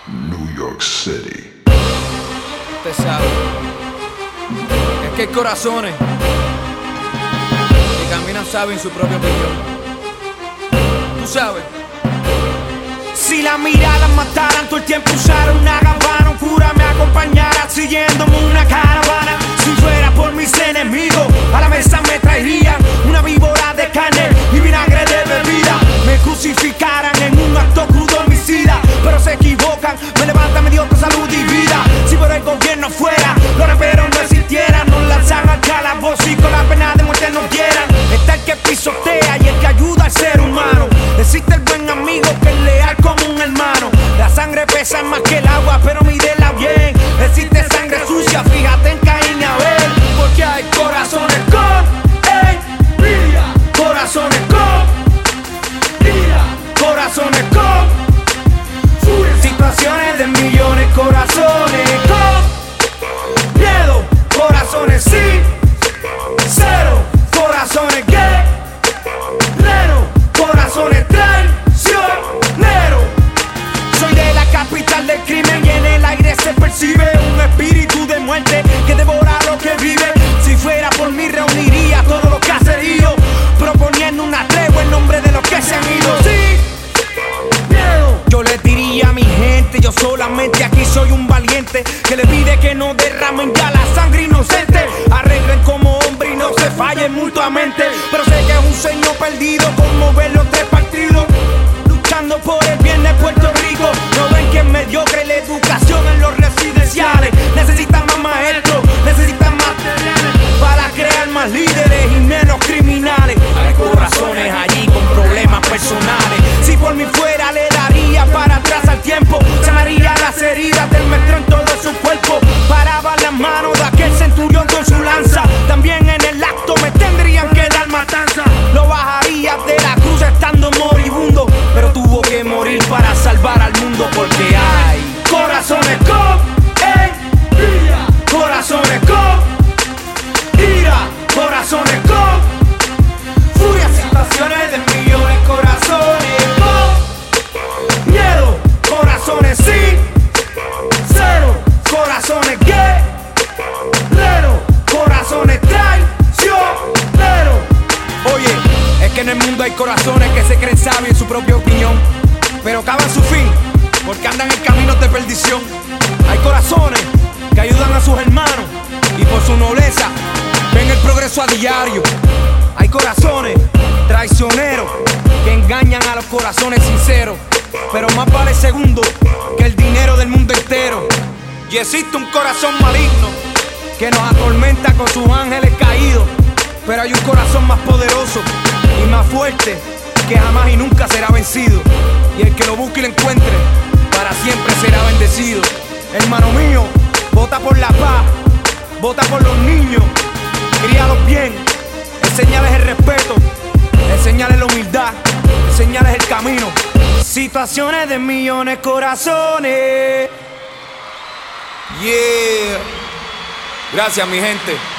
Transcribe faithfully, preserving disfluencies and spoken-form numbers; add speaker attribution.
Speaker 1: New York City.
Speaker 2: Usted sabe, es que hay corazones que caminan saben su propia opinión. Tú sabes.
Speaker 3: Si la mirada mataran, todo el tiempo usara una gabana, un cura me acompañara siguiéndome una caravana. Si fuera por mis enemigos, a la mesa me traerían una víbora de carne y vinagre de bebida. Me crucificaran en un acto crudo homicida, pero se equivocan, me levantan, me dio con salud y vida. Si por el gobierno fuera, los raperos no existieran, nos lanzan al calabozo y con la pena de muerte nos dieran. Está el que pisotea y el que ayuda al ser humano. Existe el buen amigo que es leal como un hermano. La sangre pesa más que el agua, pero mídela bien. Existe sangre sucia, fíjate en Caín y Abel. Porque hay corazones con envidia, corazones con ira, corazones con furia, situaciones de millones, corazones con miedo, corazones sin cero, corazones guerreros, corazones traicioneros. Soy de la capital del crimen y en el aire se percibe un espíritu de muerte que devora lo que vive. Si fuera por mí reuniría todos los caseríos, proponiendo una tregua en nombre de los que se han ido. Sí, miedo. Yo le diría a mi gente, yo solamente aquí soy un valiente que le pide que no derramen ya la sangre inocente. Arreglen como hombre y no se fallen mutuamente. Pero sé que es un sueño perdido como ver los tres partidos luchando por el bien de Puerto Rico. No ven que es mediocre la educación en los residenciales. Necesitan más maestros, necesitan más materiales para crear más líderes y menos criminales. Hay corazones allí con problemas personales. Si por mí fuera le daría para atrás al tiempo. Sanaría las heridas del maestro en todo su cuerpo. Paraba las manos de aquel centurión con su lanza. También en el acto me tendrían que dar matanza. Lo bajaría de la cruz estando moribundo, pero tuvo que morir para salvar al mundo. Porque hay corazones con envidia, corazones con ira, corazones con furia, situaciones de millones, corazones con miedo, corazones sin cero, corazones guerreros, corazones traicioneros.
Speaker 2: Oye, es que en el mundo hay corazones que se creen sabios en su propia opinión, pero acaban su fin porque andan en caminos de perdición. Hay corazones que ayudan a sus hermanos y por su nobleza ven el progreso a diario. Hay corazones traicioneros que engañan a los corazones sinceros, pero más vale segundo que el dinero del mundo entero. Y existe un corazón maligno que nos atormenta con sus ángeles caídos, pero hay un corazón más poderoso y más fuerte que jamás y nunca será vencido. Y el que lo busque y lo encuentre, para siempre será bendecido. Hermano mío, vota por la paz, vota por los niños, críalos bien, enséñales el respeto, enséñales la humildad, enséñales el camino.
Speaker 3: Situaciones de millones, corazones.
Speaker 2: Yeah. Gracias, mi gente.